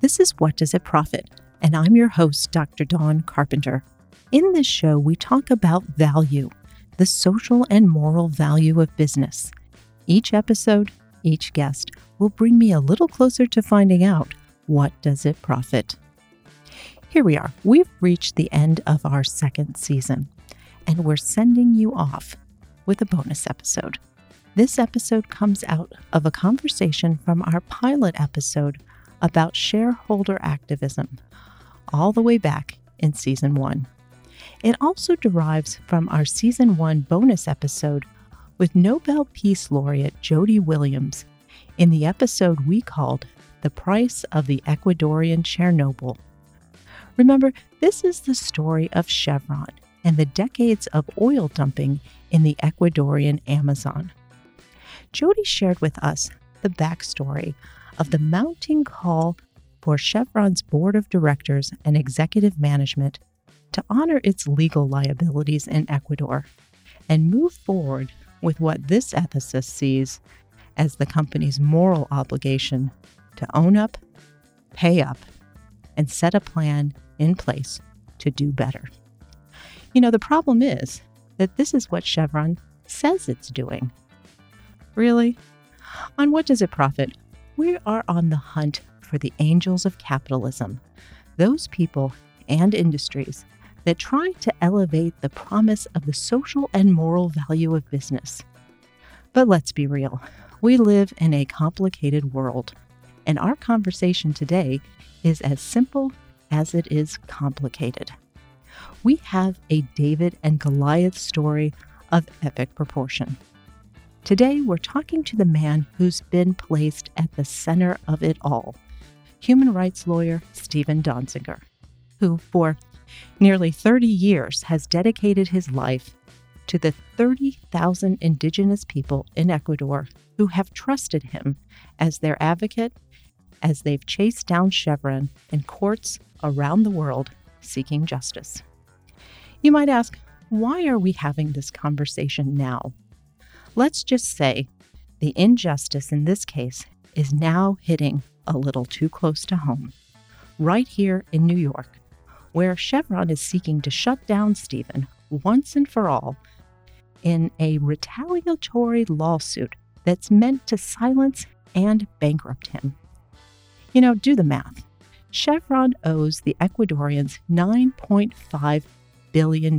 This is What Does It Profit? And I'm your host, Dr. Dawn Carpenter. In this show, we talk about value, the social and moral value of business. Each episode, each guest will bring me a little closer to finding out what does it profit. Here we are. We've reached the end of our second season, and we're sending you off with a bonus episode. This episode comes out of a conversation from our pilot episode about shareholder activism, all the way back in Season 1. It also derives from our Season 1 bonus episode with Nobel Peace Laureate Jody Williams in the episode we called The Price of the Ecuadorian Chernobyl. Remember, this is the story of Chevron and the decades of oil dumping in the Ecuadorian Amazon. Jody shared with us the backstory of the mounting call for Chevron's board of directors and executive management to honor its legal liabilities in Ecuador and move forward with what this ethicist sees as the company's moral obligation to own up, pay up, and set a plan in place to do better. You know, the problem is that this is what Chevron says it's doing. Really? On What Does It Profit? We are on the hunt for the angels of capitalism, those people and industries that try to elevate the promise of the social and moral value of business. But let's be real, we live in a complicated world, and our conversation today is as simple as it is complicated. We have a David and Goliath story of epic proportion. Today, we're talking to the man who's been placed at the center of it all, human rights lawyer Steven Donziger, who for nearly 30 years has dedicated his life to the 30,000 indigenous people in Ecuador who have trusted him as their advocate as they've chased down Chevron in courts around the world seeking justice. You might ask, why are we having this conversation now? Let's just say the injustice in this case is now hitting a little too close to home, right here in New York, where Chevron is seeking to shut down Steven once and for all in a retaliatory lawsuit that's meant to silence and bankrupt him. You know, do the math. Chevron owes the Ecuadorians $9.5 billion.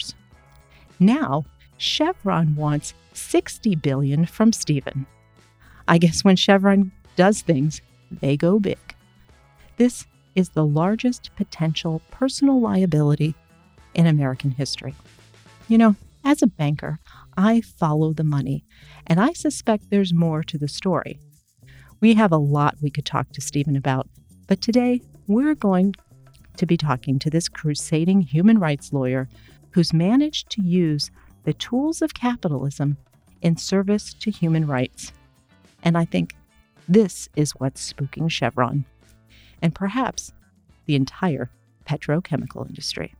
Now, Chevron wants $60 billion from Steven. I guess when Chevron does things, they go big. This is the largest potential personal liability in American history. You know, as a banker, I follow the money, and I suspect there's more to the story. We have a lot we could talk to Steven about, but today we're going to be talking to this crusading human rights lawyer who's managed to use the tools of capitalism in service to human rights. And I think this is what's spooking Chevron, and perhaps the entire petrochemical industry.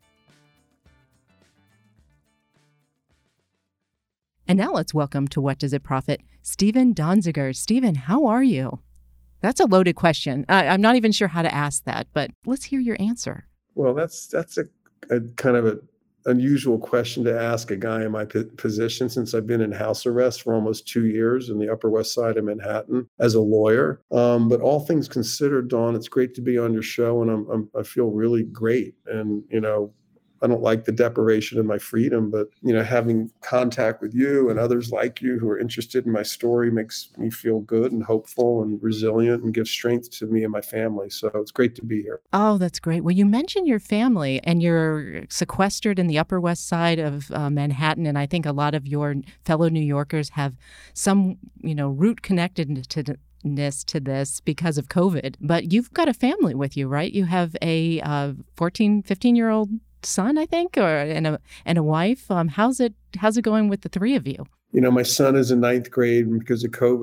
And now let's welcome to What Does It Profit, Steven Donziger. Steven, how are you? That's a loaded question. I'm not even sure how to ask that, but let's hear your answer. Well, that's a kind of an unusual question to ask a guy in my position, since I've been in house arrest for almost 2 years in the Upper West Side of Manhattan as a lawyer. But all things considered, Dawn, it's great to be on your show, and I feel really great. And, you know, I don't like the deprivation of my freedom, but, you know, having contact with you and others like you who are interested in my story makes me feel good and hopeful and resilient and gives strength to me and my family. So it's great to be here. Oh, that's great. Well, you mentioned your family, and you're sequestered in the Upper West Side of Manhattan. And I think a lot of your fellow New Yorkers have some, you know, root connectedness to this because of COVID. But you've got a family with you, right? You have a 15-year-old son, I think, and a wife. How's it going with the three of you? You know, my son is in ninth grade, and because of COVID, he's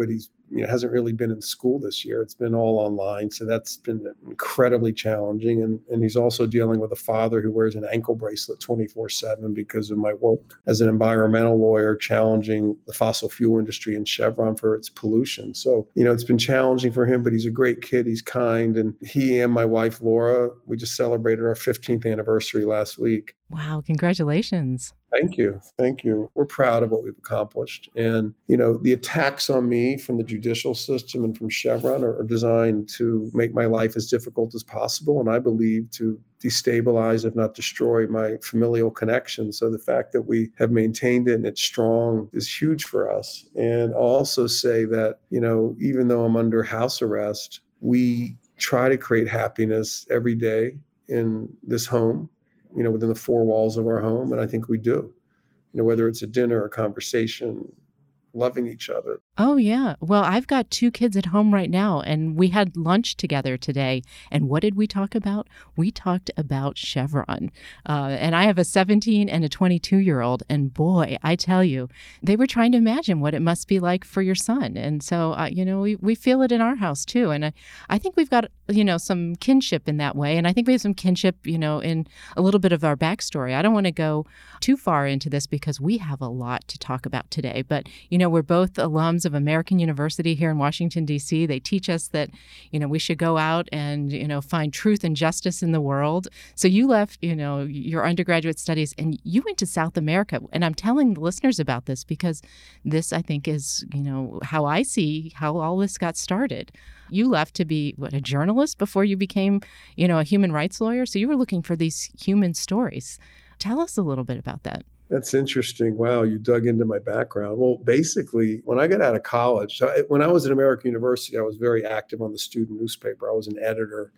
hasn't really been in school this year. It's been all online. So that's been incredibly challenging. And he's also dealing with a father who wears an ankle bracelet 24/7 because of my work as an environmental lawyer, challenging the fossil fuel industry and Chevron for its pollution. So, it's been challenging for him, but he's a great kid. He's kind. And he and my wife, Laura, we just celebrated our 15th anniversary last week. Wow. Congratulations. Thank you. Thank you. We're proud of what we've accomplished. And, the attacks on me from the judicial system and from Chevron are designed to make my life as difficult as possible. And I believe to destabilize, if not destroy, my familial connection. So the fact that we have maintained it and it's strong is huge for us. And I'll also say that, even though I'm under house arrest, we try to create happiness every day in this home, within the four walls of our home. And I think we do, whether it's a dinner, a conversation, loving each other. Oh, yeah. Well, I've got 2 kids at home right now, and we had lunch together today. And what did we talk about? We talked about Chevron. And I have a 17 and a 22-year-old. And boy, I tell you, they were trying to imagine what it must be like for your son. And so, we feel it in our house, too. And I think we've got, some kinship in that way. And I think we have some kinship, in a little bit of our backstory. I don't want to go too far into this because we have a lot to talk about today. But, we're both alums of American University here in Washington, D.C. They teach us that, we should go out and, find truth and justice in the world. So you left, your undergraduate studies and you went to South America. And I'm telling the listeners about this because this, I think, is, how I see how all this got started. You left to be, a journalist before you became, a human rights lawyer. So you were looking for these human stories. Tell us a little bit about that. That's interesting. Wow, you dug into my background. Well, basically, when I got out of college, when I was at American University, I was very active on the student newspaper. I was an editor,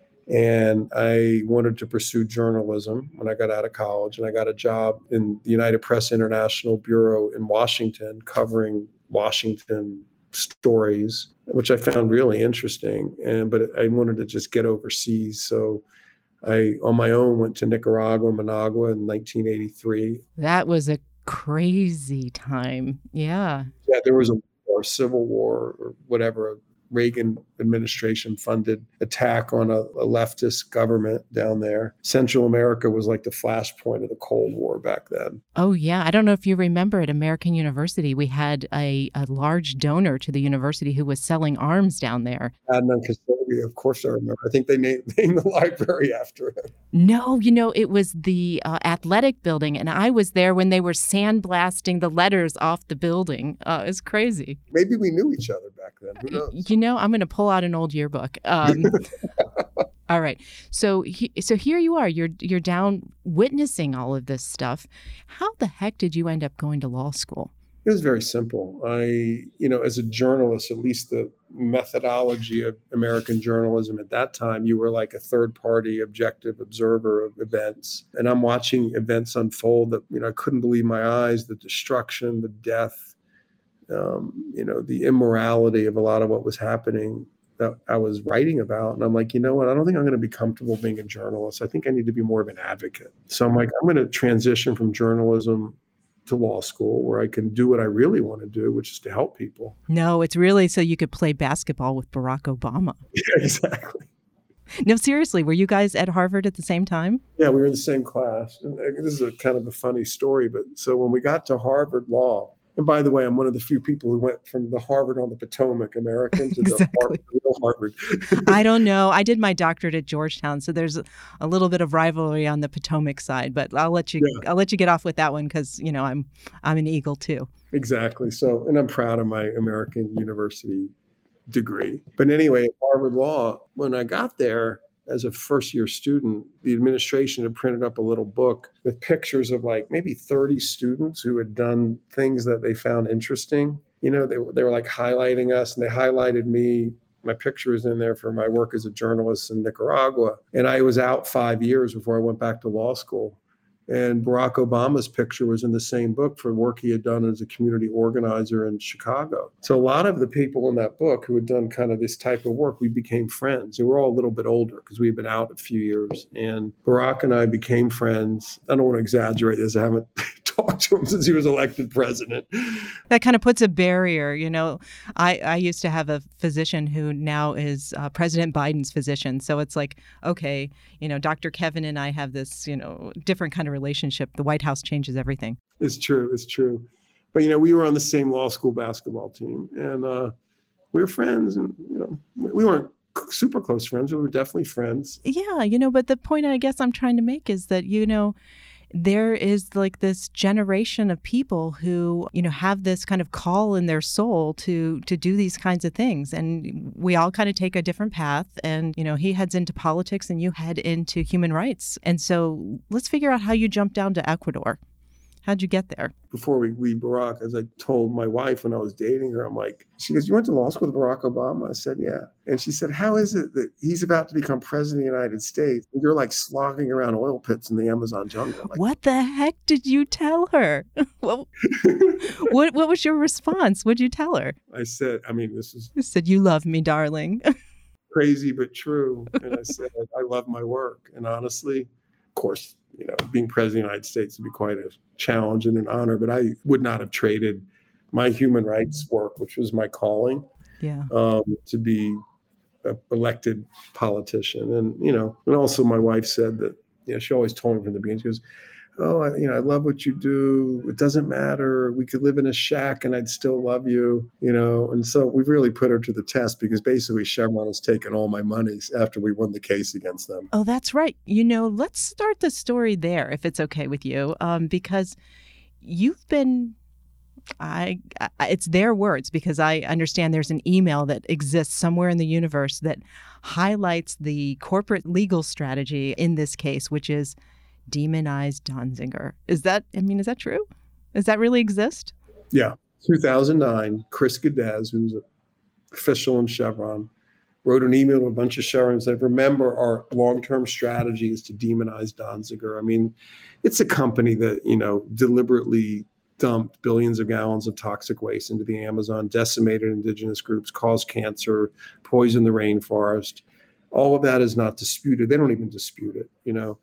and I wanted to pursue journalism when I got out of college. And I got a job in the United Press International Bureau in Washington, covering Washington stories, which I found really interesting. But I wanted to just get overseas. So I, on my own, went to Nicaragua, Managua in 1983. That was a crazy time. Yeah. Yeah, there was a civil war or whatever, a Reagan administration funded attack on a leftist government down there. Central America was like the flashpoint of the Cold War back then. Oh, yeah. I don't know if you remember at American University, we had a large donor to the university who was selling arms down there. Adnan Khashoggi, of course I remember. I think they named the library after him. No, it was the athletic building, and I was there when they were sandblasting the letters off the building. It's crazy. Maybe we knew each other back then. Who knows? I'm going to pull out an old yearbook. All right. So here you are. You're down witnessing all of this stuff. How the heck did you end up going to law school? It was very simple. As a journalist, at least the methodology of American journalism at that time, you were like a third-party objective observer of events. And I'm watching events unfold that, I couldn't believe my eyes, the destruction, the death, the immorality of a lot of what was happening that I was writing about. And I'm like, I don't think I'm going to be comfortable being a journalist. I think I need to be more of an advocate. So I'm like, I'm going to transition from journalism to law school where I can do what I really want to do, which is to help people. No, it's really so you could play basketball with Barack Obama. Yeah, exactly. No, seriously, were you guys at Harvard at the same time? Yeah, we were in the same class. And this is a kind of a funny story, but so when we got to Harvard Law, and by the way, I'm one of the few people who went from the Harvard on the Potomac American to exactly. the real Harvard. I don't know. I did my doctorate at Georgetown, so there's a little bit of rivalry on the Potomac side. But I'll let you get off with that one because I'm an Eagle too. Exactly. So, and I'm proud of my American University degree. But anyway, at Harvard Law, when I got there, as a first-year student, the administration had printed up a little book with pictures of like maybe 30 students who had done things that they found interesting. They were like highlighting us, and they highlighted me. My picture was in there for my work as a journalist in Nicaragua. And I was out 5 years before I went back to law school. And Barack Obama's picture was in the same book for work he had done as a community organizer in Chicago. So a lot of the people in that book who had done kind of this type of work, we became friends. And we're all a little bit older because we had been out a few years. And Barack and I became friends. I don't want to exaggerate this. I haven't talked to him since he was elected president. That kind of puts a barrier. I used to have a physician who now is President Biden's physician. So it's like, okay, Dr. Kevin and I have this, different kind of relationship. The White House changes everything. It's true. But, we were on the same law school basketball team, and we were friends, and, we weren't super close friends. We were definitely friends. Yeah, but the point I guess I'm trying to make is that, there is like this generation of people who, have this kind of call in their soul to do these kinds of things. And we all kind of take a different path. And, he heads into politics and you head into human rights. And so let's figure out how you jumped down to Ecuador. How'd you get there? Before we leave Barack, as I told my wife when I was dating her, I'm like, she goes, "You went to law school with Barack Obama?" I said, "Yeah." And she said, "How is it that he's about to become president of the United States and you're like slogging around oil pits in the Amazon jungle?" Like, what the heck did you tell her? what was your response? What'd you tell her? I said, this is... You said, "You love me, darling." Crazy, but true. And I said, "I love my work." And honestly, of course, being president of the United States would be quite a challenge and an honor, but I would not have traded my human rights work, which was my calling, to be an elected politician. And, and also my wife said that, she always told me from the beginning, she goes, "Oh, I love what you do. It doesn't matter. We could live in a shack and I'd still love you," And so we've really put her to the test because basically Chevron has taken all my money after we won the case against them. Oh, that's right. Let's start the story there, if it's okay with you, because you've been... it's their words, because I understand there's an email that exists somewhere in the universe that highlights the corporate legal strategy in this case, which is demonize Donziger. Is that true? Does that really exist? Yeah. 2009, Chris Geddes, who's an official in Chevron, wrote an email to a bunch of Chevron and said, "Remember, our long-term strategy is to demonize Donziger." It's a company that, deliberately dumped billions of gallons of toxic waste into the Amazon, decimated indigenous groups, caused cancer, poisoned the rainforest. All of that is not disputed. They don't even dispute it,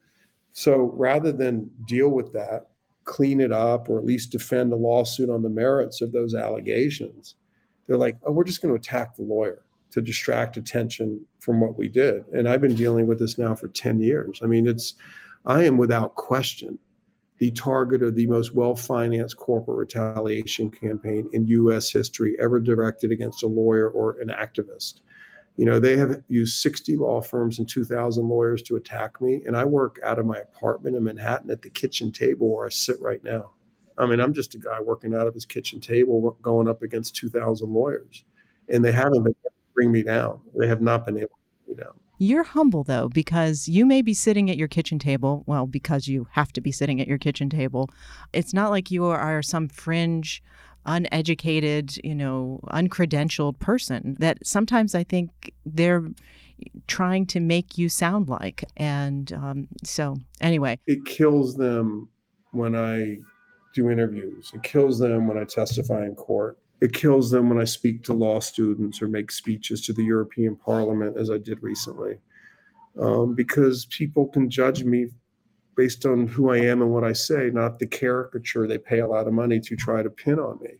So rather than deal with that, clean it up, or at least defend a lawsuit on the merits of those allegations, they're like, "Oh, we're just going to attack the lawyer to distract attention from what we did." And I've been dealing with this now for 10 years. I am without question the target of the most well-financed corporate retaliation campaign in U.S. history ever directed against a lawyer or an activist. They have used 60 law firms and 2,000 lawyers to attack me. And I work out of my apartment in Manhattan at the kitchen table where I sit right now. I'm just a guy working out of his kitchen table, going up against 2,000 lawyers. And they haven't been able to bring me down. They have not been able to bring me down. You're humble, though, because you may be sitting at your kitchen table. Well, because you have to be sitting at your kitchen table. It's not like you are some fringe, uneducated, uncredentialed person that sometimes I think they're trying to make you sound like. And so anyway. It kills them when I do interviews. It kills them when I testify in court. It kills them when I speak to law students or make speeches to the European Parliament, as I did recently, because people can judge me based on who I am and what I say, not the caricature they pay a lot of money to try to pin on me.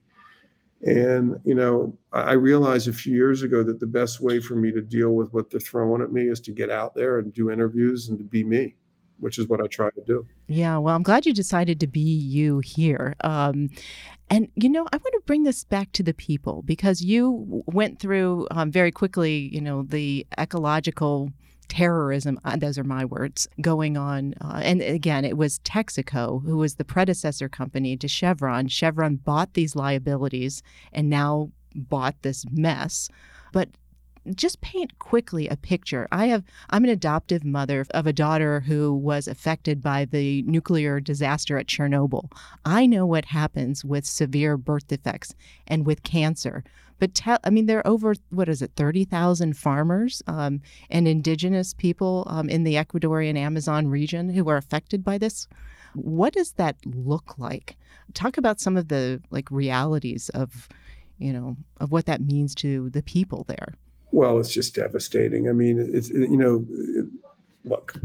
And, I realized a few years ago that the best way for me to deal with what they're throwing at me is to get out there and do interviews and to be me, which is what I try to do. Yeah, well, I'm glad you decided to be you here. And, I want to bring this back to the people, because you went through very quickly, the ecological terrorism, those are my words, going on. And again, it was Texaco, who was the predecessor company to Chevron. Chevron bought these liabilities and now bought this mess. But just paint quickly a picture. I'm an adoptive mother of a daughter who was affected by the nuclear disaster at Chernobyl. I know what happens with severe birth defects and with cancer. But there are over, 30,000 farmers and indigenous people in the Ecuadorian Amazon region who are affected by this. What does that look like? Talk about some of the realities of, of what that means to the people there. Well, it's just devastating. I mean, look,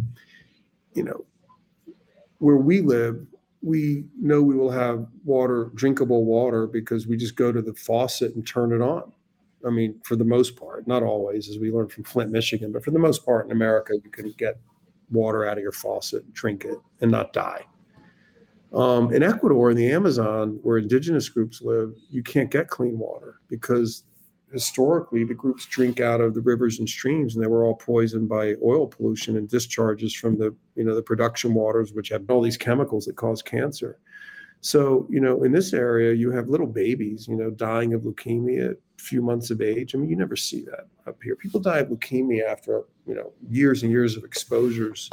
where we live, we know we will have water, drinkable water, because we just go to the faucet and turn it on. I mean, for the most part, not always, as we learned from Flint, Michigan, but for the most part in America, you can get water out of your faucet, drink it, and not die. In Ecuador, in the Amazon, where indigenous groups live, you can't get clean water because historically the groups drink out of the rivers and streams, and they were all poisoned by oil pollution and discharges from the production waters, which have all these chemicals that cause cancer. So, in this area, you have little babies, dying of leukemia at a few months of age. I mean, you never see that up here. People die of leukemia after, years and years of exposures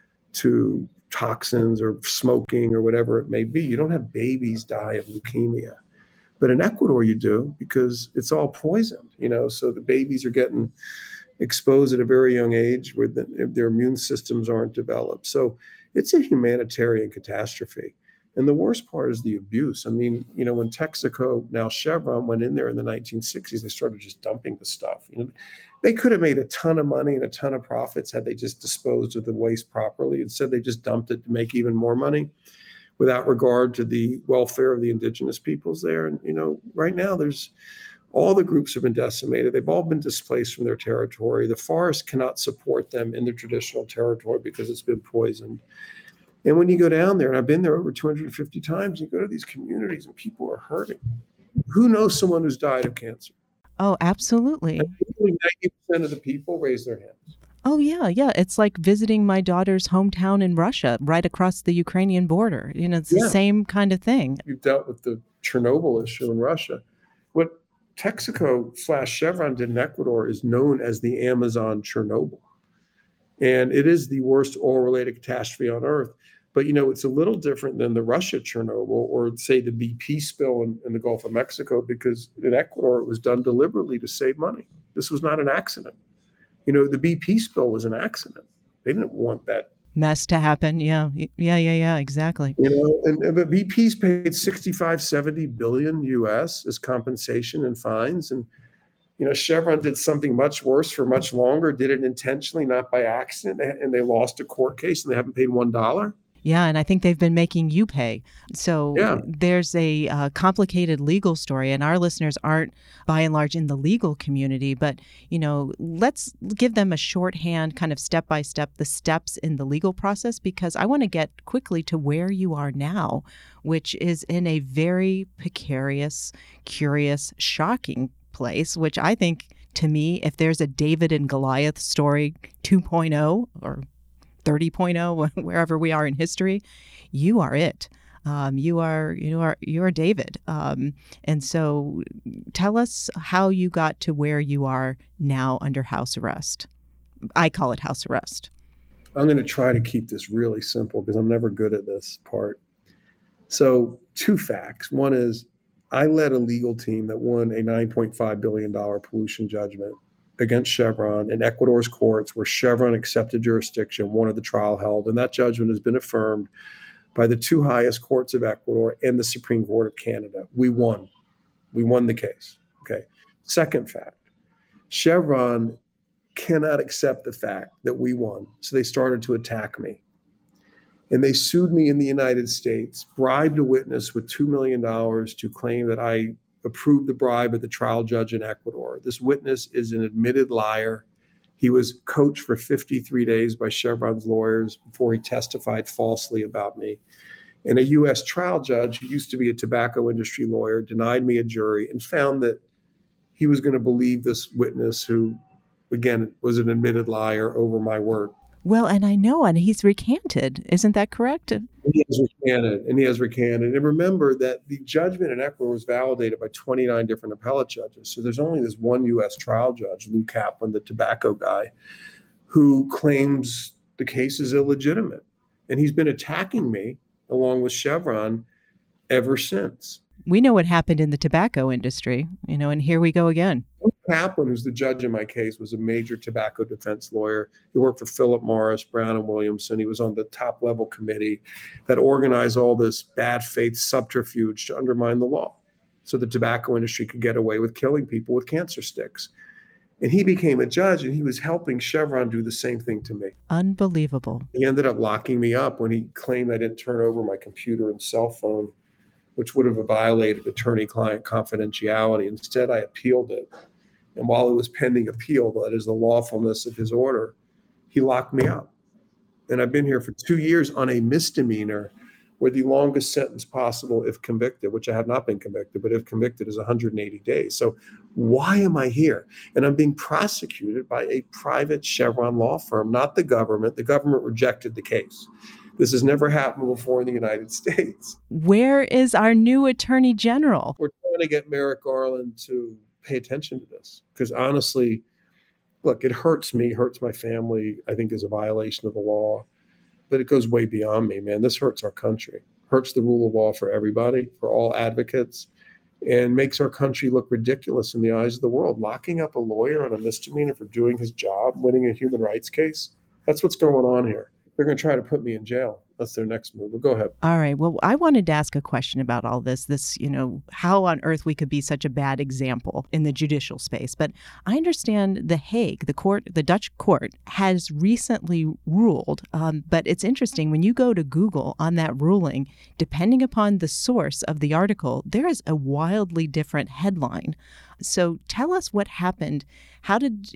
to toxins or smoking or whatever it may be. You don't have babies die of leukemia. But in Ecuador, you do, because it's all poisoned, so the babies are getting exposed at a very young age where their immune systems aren't developed. So it's a humanitarian catastrophe. And the worst part is the abuse. I mean, when Texaco, now Chevron, went in there in the 1960s, they started just dumping the stuff. They could have made a ton of money and a ton of profits had they just disposed of the waste properly. Instead, they just dumped it to make even more money without regard to the welfare of the indigenous peoples there. And, right now all the groups have been decimated. They've all been displaced from their territory. The forest cannot support them in their traditional territory because it's been poisoned. And when you go down there, and I've been there over 250 times, you go to these communities and people are hurting. Who knows someone who's died of cancer? Oh, absolutely. And 90% of the people raise their hands. Oh, yeah. It's like visiting my daughter's hometown in Russia, right across the Ukrainian border. It's the same kind of thing. You've dealt with the Chernobyl issue in Russia. What Texaco/Chevron did in Ecuador is known as the Amazon Chernobyl. And it is the worst oil-related catastrophe on Earth. But, it's a little different than the Russia Chernobyl or, say, the BP spill in the Gulf of Mexico, because in Ecuador, it was done deliberately to save money. This was not an accident. The BP spill was an accident. They didn't want that mess to happen. Yeah, exactly. But BP's paid 70 billion US as compensation and fines. And, Chevron did something much worse for much longer, did it intentionally, not by accident. And they lost a court case and they haven't paid $1. Yeah, and I think they've been making you pay. So there's a complicated legal story, and our listeners aren't, by and large, in the legal community. But, let's give them a shorthand, kind of step-by-step, the steps in the legal process, because I want to get quickly to where you are now, which is in a very precarious, curious, shocking place, which I think, to me, if there's a David and Goliath story 2.0 or 30.0, wherever we are in history, you are it. You are David. And so tell us how you got to where you are now under house arrest. I call it house arrest. I'm going to try to keep this really simple because I'm never good at this part. So 2 facts. One is I led a legal team that won a $9.5 billion pollution judgment against Chevron in Ecuador's courts, where Chevron accepted jurisdiction, wanted the trial held, and that judgment has been affirmed by the 2 highest courts of Ecuador and the Supreme Court of Canada. We won. We won the case. Okay. Second fact, Chevron cannot accept the fact that we won, so they started to attack me. And they sued me in the United States, bribed a witness with $2 million to claim that I approved the bribe of the trial judge in Ecuador. This witness is an admitted liar. He was coached for 53 days by Chevron's lawyers before he testified falsely about me. And a U.S. trial judge who used to be a tobacco industry lawyer denied me a jury and found that he was going to believe this witness who, again, was an admitted liar over my word. Well, and I know, and he's recanted. Isn't that correct? He has recanted. And remember that the judgment in Ecuador was validated by 29 different appellate judges. So there's only this one U.S. trial judge, Lou Kaplan, the tobacco guy, who claims the case is illegitimate. And he's been attacking me along with Chevron ever since. We know what happened in the tobacco industry, and here we go again. Kaplan, who's the judge in my case, was a major tobacco defense lawyer. He worked for Philip Morris, Brown and Williamson. He was on the top level committee that organized all this bad faith subterfuge to undermine the law so the tobacco industry could get away with killing people with cancer sticks. And he became a judge, and he was helping Chevron do the same thing to me. Unbelievable. He ended up locking me up when he claimed I didn't turn over my computer and cell phone, which would have violated attorney-client confidentiality. Instead, I appealed it. And while it was pending appeal, that is the lawfulness of his order, he locked me up. And I've been here for 2 years on a misdemeanor where the longest sentence possible if convicted, which I have not been convicted, but if convicted is 180 days. So why am I here? And I'm being prosecuted by a private Chevron law firm, not the government. The government rejected the case. This has never happened before in the United States. Where is our new attorney general? We're trying to get Merrick Garland to pay attention to this because honestly, look, it hurts me, hurts my family, I think is a violation of the law, but it goes way beyond me, man. This hurts our country, hurts the rule of law for everybody, for all advocates, and makes our country look ridiculous in the eyes of the world. Locking up a lawyer on a misdemeanor for doing his job, winning a human rights case, that's what's going on here. They're going to try to put me in jail. That's their next move. Well, go ahead. All right. Well, I wanted to ask a question about all this, how on earth we could be such a bad example in the judicial space. But I understand The Hague, the Dutch court, has recently ruled. But it's interesting, when you go to Google on that ruling, depending upon the source of the article, there is a wildly different headline. So tell us what happened. How did,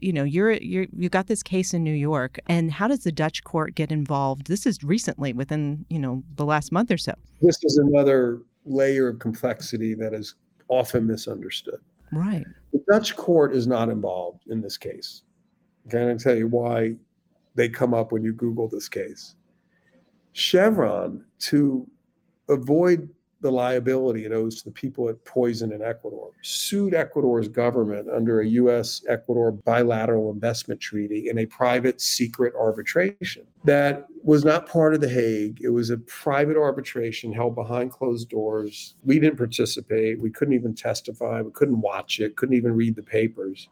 you got this case in New York, and how does the Dutch court get involved? This is recently, within, the last month or so. This is another layer of complexity that is often misunderstood. Right. The Dutch court is not involved in this case. Can I tell you why they come up when you Google this case? Chevron, to avoid the liability it owes to the people at Poison in Ecuador, sued Ecuador's government under a U.S.-Ecuador bilateral investment treaty in a private secret arbitration that was not part of The Hague. It was a private arbitration held behind closed doors. We didn't participate. We couldn't even testify. We couldn't watch it, couldn't even read the papers.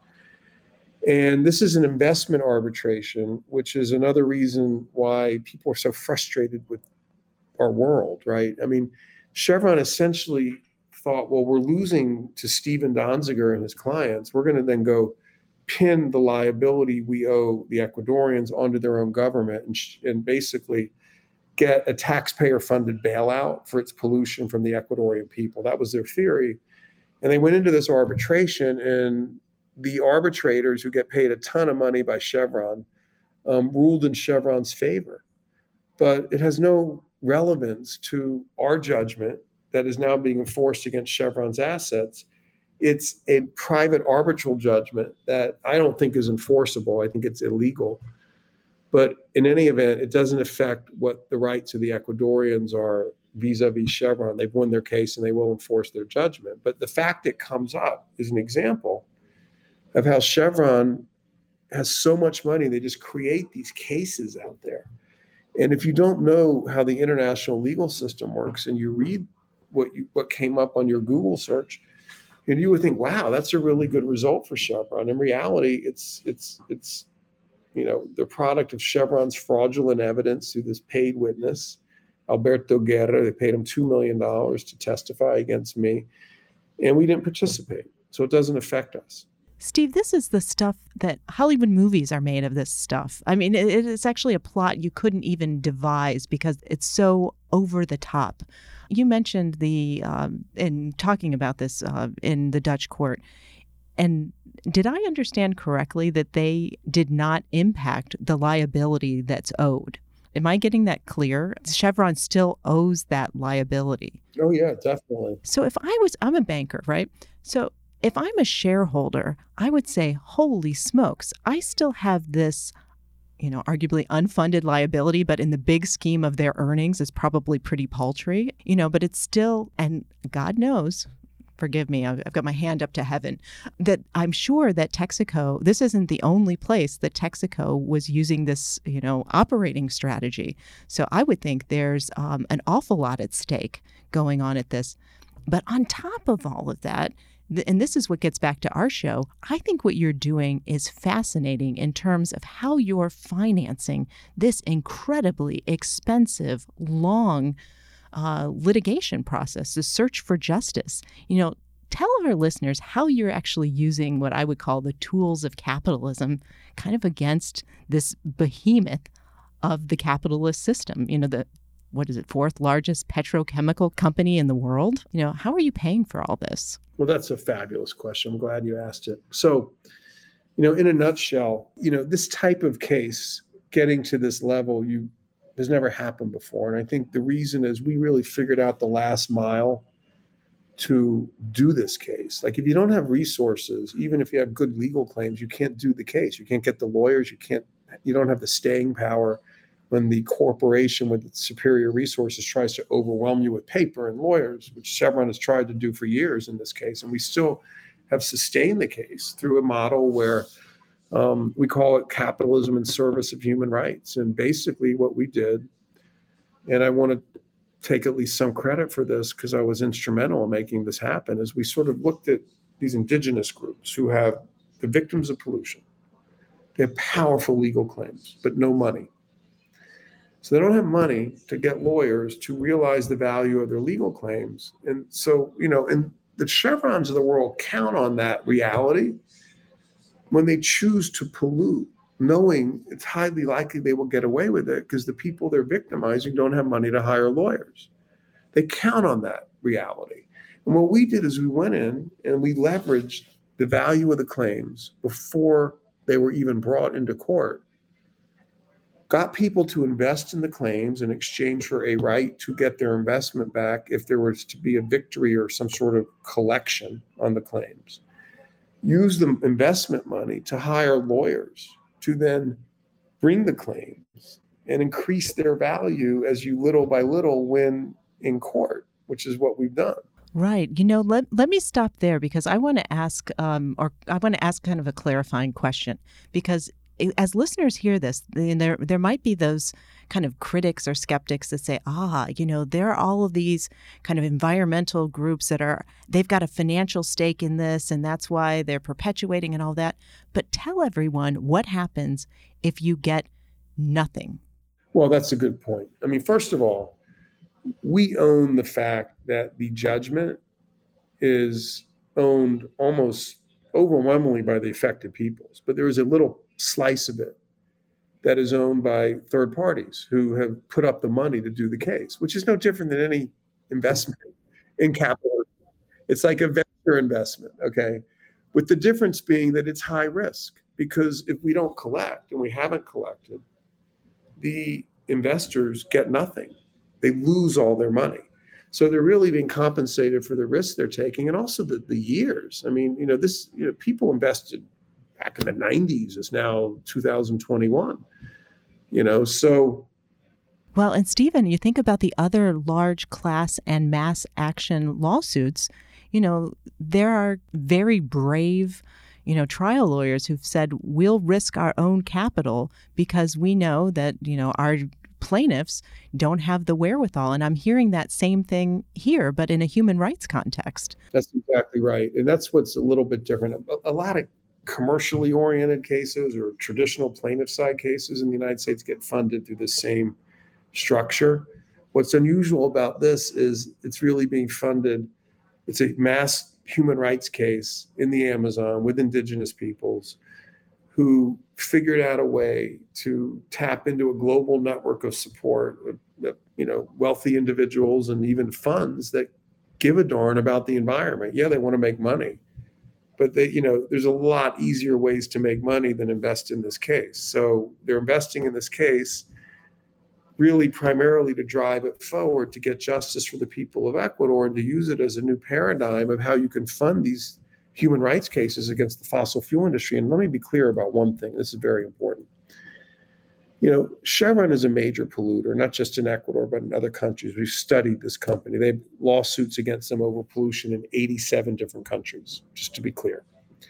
And this is an investment arbitration, which is another reason why people are so frustrated with our world, right? I mean, Chevron essentially thought, well, we're losing to Steven Donziger and his clients. We're going to then go pin the liability we owe the Ecuadorians onto their own government and basically get a taxpayer-funded bailout for its pollution from the Ecuadorian people. That was their theory. And they went into this arbitration, and the arbitrators, who get paid a ton of money by Chevron, ruled in Chevron's favor. But it has no relevance to our judgment that is now being enforced against Chevron's assets. It's a private arbitral judgment that I don't think is enforceable. I think it's illegal. But in any event, it doesn't affect what the rights of the Ecuadorians are vis-a-vis Chevron. They've won their case and they will enforce their judgment. But the fact it comes up is an example of how Chevron has so much money, they just create these cases out there. And if you don't know how the international legal system works and you read what came up on your Google search, and you would think, wow, that's a really good result for Chevron. In reality, it's the product of Chevron's fraudulent evidence through this paid witness, Alberto Guerra. They paid him $2 million to testify against me, and we didn't participate. So it doesn't affect us. Steve, this is the stuff that Hollywood movies are made of. This stuff. I mean, it's actually a plot you couldn't even devise because it's so over the top. You mentioned in talking about this in the Dutch court, and did I understand correctly that they did not impact the liability that's owed? Am I getting that clear? Chevron still owes that liability. Oh yeah, definitely. So if I'm a banker, right? So if I'm a shareholder, I would say, holy smokes, I still have this, arguably unfunded liability, but in the big scheme of their earnings is probably pretty paltry, but it's still, and God knows, forgive me, I've got my hand up to heaven, that I'm sure that Texaco, this isn't the only place that Texaco was using this, operating strategy. So I would think there's an awful lot at stake going on at this. But on top of all of that, and this is what gets back to our show, I think what you're doing is fascinating in terms of how you're financing this incredibly expensive, long litigation process, the search for justice. Tell our listeners how you're actually using what I would call the tools of capitalism kind of against this behemoth of the capitalist system, what is it, fourth largest petrochemical company in the world? How are you paying for all this? Well, that's a fabulous question. I'm glad you asked it. So, in a nutshell, this type of case, getting to this level, has never happened before. And I think the reason is we really figured out the last mile to do this case. Like if you don't have resources, even if you have good legal claims, you can't do the case. You can't get the lawyers. You don't have the staying power when the corporation with its superior resources tries to overwhelm you with paper and lawyers, which Chevron has tried to do for years in this case. And we still have sustained the case through a model where we call it capitalism in service of human rights. And basically what we did, and I want to take at least some credit for this because I was instrumental in making this happen, is we sort of looked at these indigenous groups who have the victims of pollution. They have powerful legal claims, but no money. So they don't have money to get lawyers to realize the value of their legal claims. And so, and the Chevrons of the world count on that reality when they choose to pollute, knowing it's highly likely they will get away with it because the people they're victimizing don't have money to hire lawyers. They count on that reality. And what we did is we went in and we leveraged the value of the claims before they were even brought into court, got people to invest in the claims in exchange for a right to get their investment back if there was to be a victory or some sort of collection on the claims, use the investment money to hire lawyers to then bring the claims and increase their value as you little by little win in court, which is what we've done. Right. Let me stop there because I want to ask, kind of a clarifying question, because as listeners hear this, there might be those kind of critics or skeptics that say, there are all of these kind of environmental groups that they've got a financial stake in this, and that's why they're perpetuating and all that. But tell everyone what happens if you get nothing. Well, that's a good point. I mean, first of all, we own the fact that the judgment is owned almost overwhelmingly by the affected peoples, but there is a little slice of it that is owned by third parties who have put up the money to do the case, which is no different than any investment in capital. It's like a venture investment, okay? With the difference being that it's high risk, because if we don't collect, and we haven't collected, the investors get nothing. They lose all their money. So they're really being compensated for the risks they're taking, and also the years. I mean, people invested back in the 90s. It's now 2021. So. Well, and Stephen, you think about the other large class and mass action lawsuits. There are very brave, trial lawyers who've said we'll risk our own capital because we know that our plaintiffs don't have the wherewithal. And I'm hearing that same thing here, but in a human rights context. That's exactly right. And that's what's a little bit different. A lot of commercially oriented cases or traditional plaintiff side cases in the United States get funded through the same structure. What's unusual about this is it's really being funded. It's a mass human rights case in the Amazon with indigenous peoples who figured out a way to tap into a global network of support, wealthy individuals and even funds that give a darn about the environment. Yeah, they want to make money, but there's a lot easier ways to make money than invest in this case. So they're investing in this case really primarily to drive it forward, to get justice for the people of Ecuador and to use it as a new paradigm of how you can fund these human rights cases against the fossil fuel industry. And let me be clear about one thing. This is very important. Chevron is a major polluter, not just in Ecuador, but in other countries. We've studied this company. They have lawsuits against them over pollution in 87 different countries, just to be clear.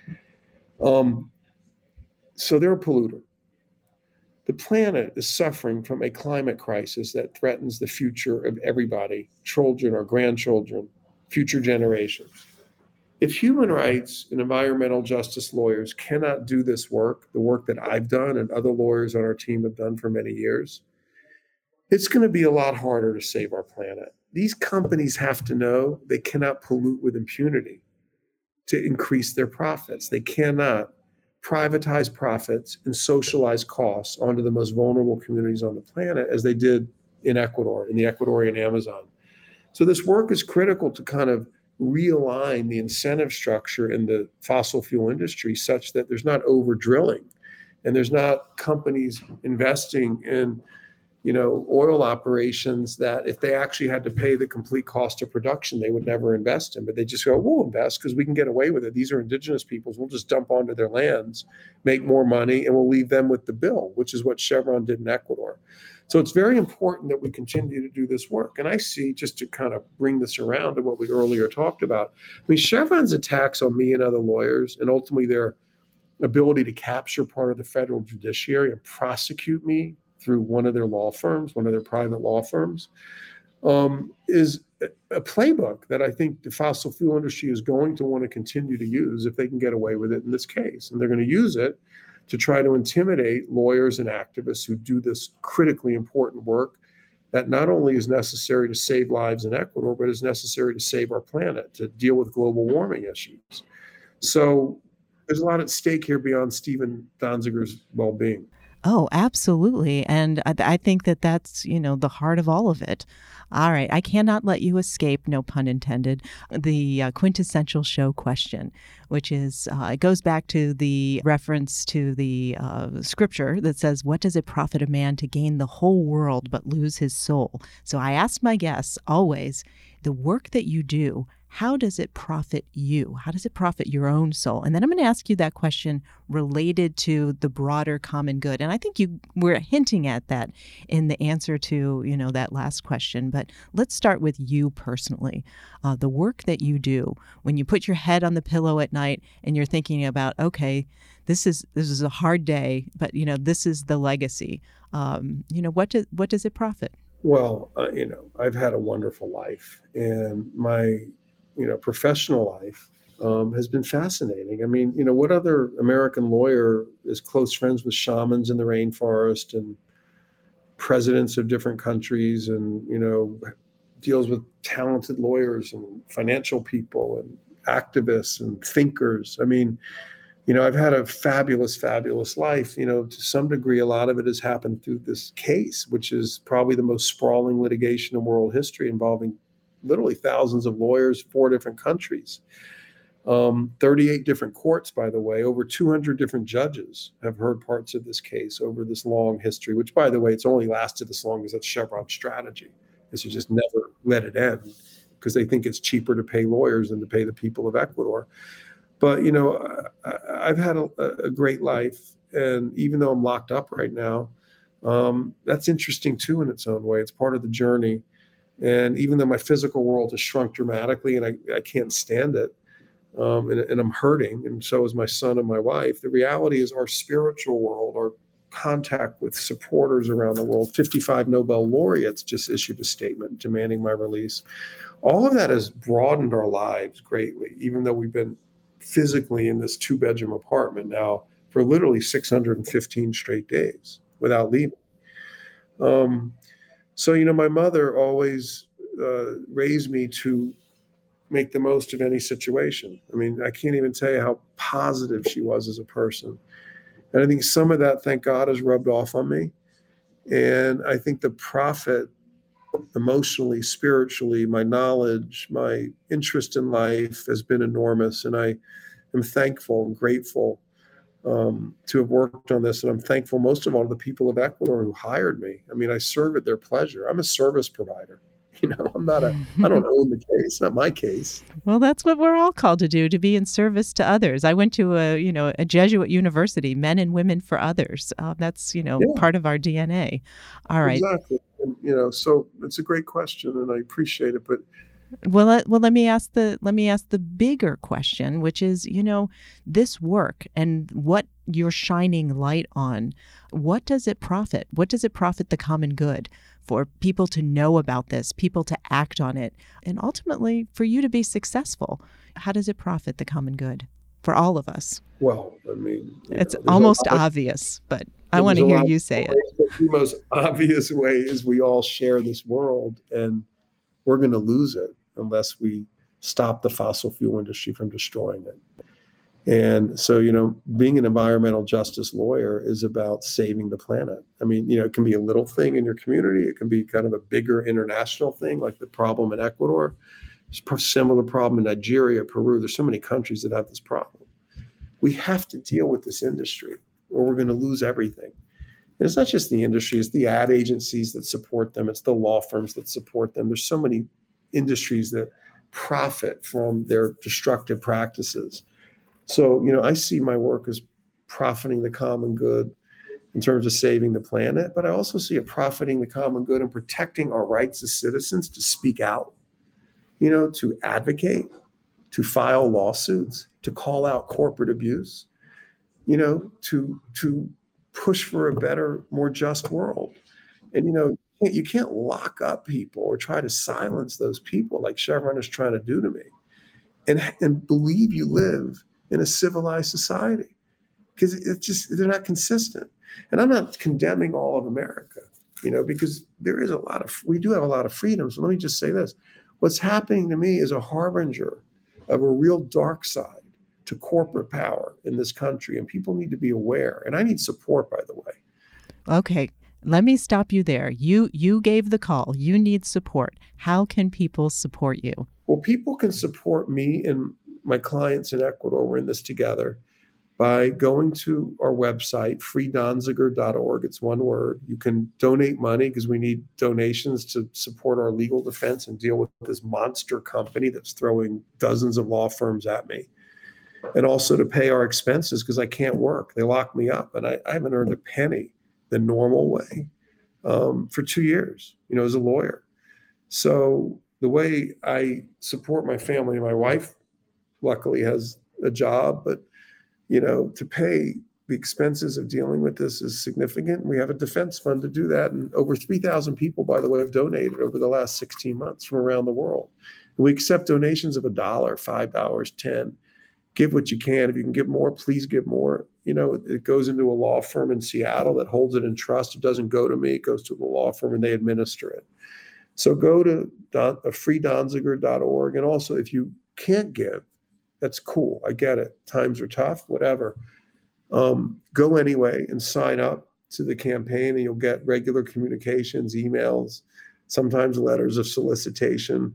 So they're a polluter. The planet is suffering from a climate crisis that threatens the future of everybody, children or grandchildren, future generations. If human rights and environmental justice lawyers cannot do this work, the work that I've done and other lawyers on our team have done for many years, it's going to be a lot harder to save our planet. These companies have to know they cannot pollute with impunity to increase their profits. They cannot privatize profits and socialize costs onto the most vulnerable communities on the planet, as they did in Ecuador, in the Ecuadorian Amazon. So this work is critical to kind of realign the incentive structure in the fossil fuel industry such that there's not over drilling and there's not companies investing in oil operations that if they actually had to pay the complete cost of production, they would never invest in. But they just go, we'll invest because we can get away with it. These are indigenous peoples. We'll just dump onto their lands, make more money, and we'll leave them with the bill, which is what Chevron did in Ecuador. So it's very important that we continue to do this work. And I see, just to kind of bring this around to what we earlier talked about, I mean, Chevron's attacks on me and other lawyers, and ultimately their ability to capture part of the federal judiciary and prosecute me through one of their law firms, one of their private law firms, is a playbook that I think the fossil fuel industry is going to want to continue to use if they can get away with it in this case. And they're going to use it to try to intimidate lawyers and activists who do this critically important work that not only is necessary to save lives in Ecuador, but is necessary to save our planet, to deal with global warming issues. So there's a lot at stake here beyond Stephen Donziger's well-being. Oh, absolutely. And I think that that's, the heart of all of it. All right. I cannot let you escape, no pun intended, the quintessential show question, which is, it goes back to the reference to the scripture that says, what does it profit a man to gain the whole world but lose his soul? So I ask my guests always, the work that you do, how does it profit you? How does it profit your own soul? And then I'm going to ask you that question related to the broader common good. And I think you were hinting at that in the answer to, that last question. But let's start with you personally. The work that you do when you put your head on the pillow at night and you're thinking about, okay, this is a hard day, but this is the legacy. What does it profit? Well, I've had a wonderful life, and my professional life has been fascinating. I mean, what other American lawyer is close friends with shamans in the rainforest and presidents of different countries and, deals with talented lawyers and financial people and activists and thinkers? I mean, I've had a fabulous, fabulous life. To some degree, a lot of it has happened through this case, which is probably the most sprawling litigation in world history, involving literally thousands of lawyers, 4 different countries, 38 different courts, by the way, over 200 different judges have heard parts of this case over this long history, which, by the way, it's only lasted this long because that's Chevron's strategy, is to just never let it end because they think it's cheaper to pay lawyers than to pay the people of Ecuador. But, I've had a great life. And even though I'm locked up right now, that's interesting, too, in its own way. It's part of the journey. And even though my physical world has shrunk dramatically and I can't stand it, and I'm hurting, and so is my son and my wife, the reality is our spiritual world, our contact with supporters around the world, 55 Nobel laureates just issued a statement demanding my release. All of that has broadened our lives greatly, even though we've been physically in this 2-bedroom apartment now for literally 615 straight days without leaving. So, my mother always raised me to make the most of any situation. I mean, I can't even tell you how positive she was as a person. And I think some of that, thank God, has rubbed off on me. And I think the profit emotionally, spiritually, my knowledge, my interest in life has been enormous. And I am thankful and grateful to have worked on this. And I'm thankful most of all to the people of Ecuador who hired me. I mean, I serve at their pleasure. I'm a service provider. I don't own the case, not my case. Well, that's what we're all called to do, to be in service to others. I went to a Jesuit university, men and women for others. That's, part of our DNA. All right. Exactly. And, so it's a great question and I appreciate it, but let me ask the bigger question, which is, this work and what you're shining light on, what does it profit? What does it profit the common good for people to know about this, people to act on it, and ultimately for you to be successful? How does it profit the common good for all of us? Well, I mean, it's almost obvious, but I want to hear you say it. The most obvious way is we all share this world, and we're going to lose it unless we stop the fossil fuel industry from destroying it. And so, being an environmental justice lawyer is about saving the planet. I mean, it can be a little thing in your community. It can be kind of a bigger international thing, like the problem in Ecuador. There's a similar problem in Nigeria, Peru. There's so many countries that have this problem. We have to deal with this industry or we're going to lose everything. And it's not just the industry, it's the ad agencies that support them. It's the law firms that support them. There's so many industries that profit from their destructive practices. So, I see my work as profiting the common good in terms of saving the planet, but I also see it profiting the common good and protecting our rights as citizens to speak out, to advocate, to file lawsuits, to call out corporate abuse, to push for a better, more just world. And, you can't lock up people or try to silence those people like Chevron is trying to do to me and believe you live in a civilized society, because it's just, they're not consistent. And I'm not condemning all of America, because we do have a lot of freedom. So let me just say this. What's happening to me is a harbinger of a real dark side to corporate power in this country. And people need to be aware. And I need support, by the way. Okay. Let me stop you there. You gave the call. You need support. How can people support you? Well, people can support me and my clients in Ecuador. We're in this together by going to our website, freedonziger.org. It's one word. You can donate money because we need donations to support our legal defense and deal with this monster company that's throwing dozens of law firms at me. And also to pay our expenses because I can't work. They lock me up and I haven't earned a penny the normal way for 2 years, as a lawyer. So the way I support my family, my wife luckily has a job, but, to pay the expenses of dealing with this is significant. We have a defense fund to do that. And over 3,000 people, by the way, have donated over the last 16 months from around the world. And we accept donations of $1, $5, $10. Give what you can. If you can give more, please give more. It goes into a law firm in Seattle that holds it in trust. It doesn't go to me. It goes to the law firm and they administer it. So go to freedonziger.org. And also, if you can't give, that's cool. I get it. Times are tough, whatever. Go anyway and sign up to the campaign and you'll get regular communications, emails, sometimes letters of solicitation.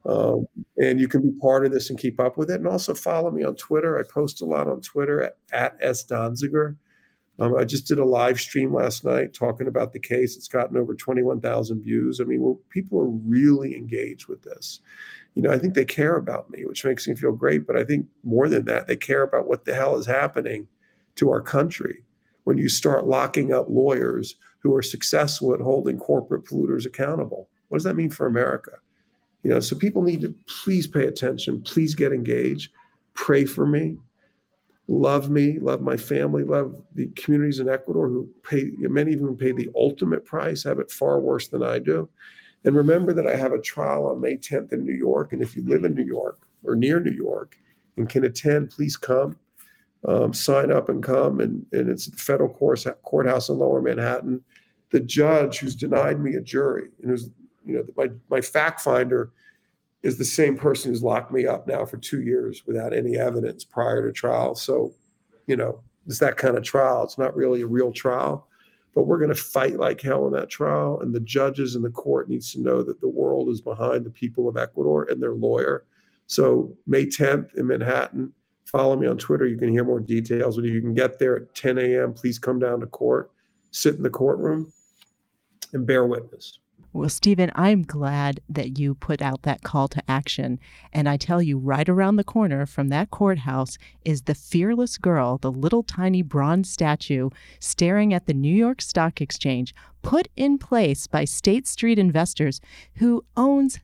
And you can be part of this and keep up with it. And also follow me on Twitter. I post a lot on Twitter at @SDonziger. I just did a live stream last night talking about the case. It's gotten over 21,000 views. I mean, people are really engaged with this. I think they care about me, which makes me feel great. But I think more than that, they care about what the hell is happening to our country when you start locking up lawyers who are successful at holding corporate polluters accountable. What does that mean for America? So people need to please pay attention, please get engaged, pray for me, love my family, love the communities in Ecuador many of whom pay the ultimate price, have it far worse than I do. And remember that I have a trial on May 10th in New York. And if you live in New York or near New York and can attend, please come, sign up and come. And it's at the federal courthouse in Lower Manhattan. The judge who's denied me a jury and who's my fact finder is the same person who's locked me up now for 2 years without any evidence prior to trial. So, it's that kind of trial. It's not really a real trial, but we're going to fight like hell in that trial. And the judges in the court needs to know that the world is behind the people of Ecuador and their lawyer. So May 10th in Manhattan, follow me on Twitter. You can hear more details. But if you can get there at 10 a.m., please come down to court, sit in the courtroom and bear witness. Well, Stephen, I'm glad that you put out that call to action. And I tell you, right around the corner from that courthouse is the fearless girl, the little tiny bronze statue staring at the New York Stock Exchange, put in place by State Street Investors, who owns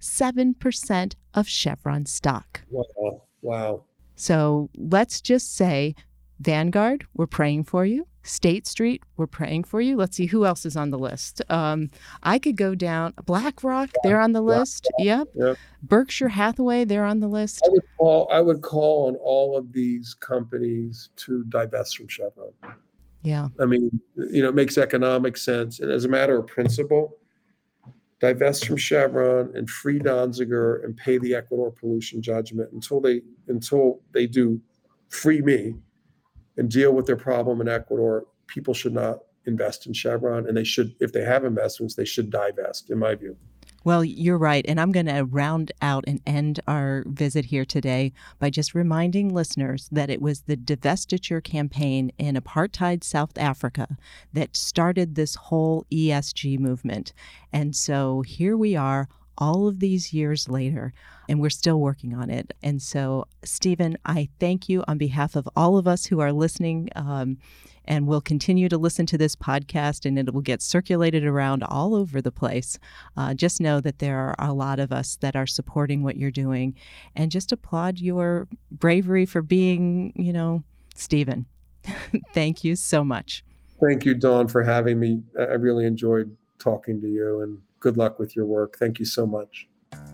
7% of Chevron stock. Wow. So let's just say, Vanguard, we're praying for you. State Street, we're praying for you. Let's see who else is on the list. I could go down. BlackRock, they're on the list. Yep. Berkshire Hathaway, they're on the list. I would call on all of these companies to divest from Chevron. Yeah. I mean, it makes economic sense. And as a matter of principle, divest from Chevron and free Donziger and pay the Ecuador pollution judgment until they do free me and deal with their problem in Ecuador. People should not invest in Chevron, and they should, if they have investments, they should divest, in my view. Well, you're right. And I'm going to round out and end our visit here today by just reminding listeners that it was the divestiture campaign in apartheid South Africa that started this whole ESG movement. And so here we are all of these years later, and we're still working on it. And so, Stephen, I thank you on behalf of all of us who are listening, and we'll continue to listen to this podcast, and it will get circulated around all over the place. Just know that there are a lot of us that are supporting what you're doing, and just applaud your bravery for being, Stephen. Thank you so much. Thank you, Dawn, for having me. I really enjoyed talking to you, and good luck with your work. Thank you so much.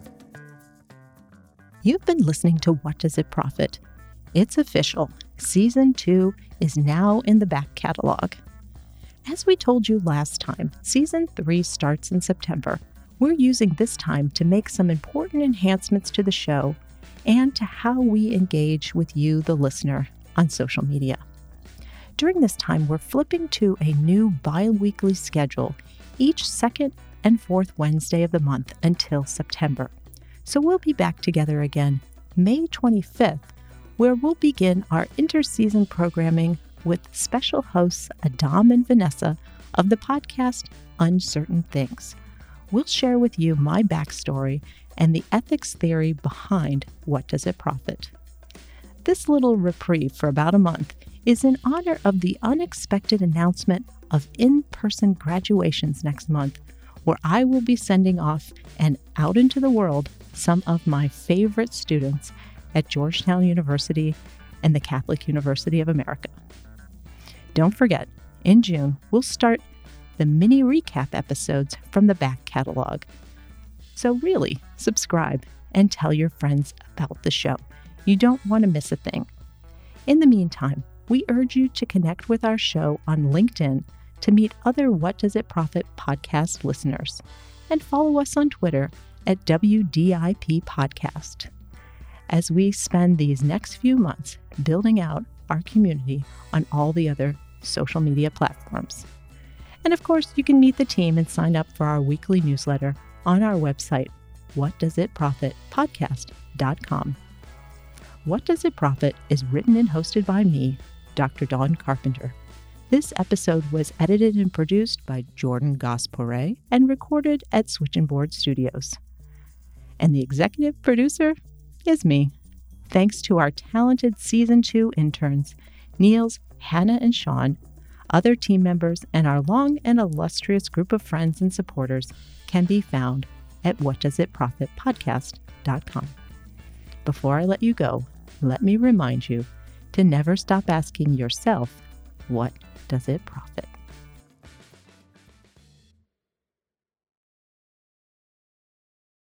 You've been listening to What Does It Profit? It's official. Season 2 is now in the back catalog. As we told you last time, Season 3 starts in September. We're using this time to make some important enhancements to the show and to how we engage with you, the listener, on social media. During this time, we're flipping to a new bi-weekly schedule each second and fourth Wednesday of the month until September. So we'll be back together again May 25th, where we'll begin our interseason programming with special hosts Adam and Vanessa of the podcast Uncertain Things. We'll share with you my backstory and the ethics theory behind What Does It Profit? This little reprieve for about a month is in honor of the unexpected announcement of in-person graduations next month, where I will be sending off and out into the world some of my favorite students at Georgetown University and the Catholic University of America. Don't forget, in June, we'll start the mini recap episodes from the back catalog. So really, subscribe and tell your friends about the show. You don't want to miss a thing. In the meantime, we urge you to connect with our show on LinkedIn to meet other What Does It Profit podcast listeners, and follow us on Twitter at WDIP Podcast. As we spend these next few months building out our community on all the other social media platforms. And of course, you can meet the team and sign up for our weekly newsletter on our website, whatdoesitprofitpodcast.com. What Does It Profit is written and hosted by me, Dr. Dawn Carpenter. This episode was edited and produced by Jordan Gosporet and recorded at Switch and Board Studios. And the executive producer is me. Thanks to our talented Season 2 interns, Niels, Hannah, and Sean, other team members, and our long and illustrious group of friends and supporters can be found at whatdoesitprofitpodcast.com. Before I let you go, let me remind you to never stop asking yourself, what does it profit?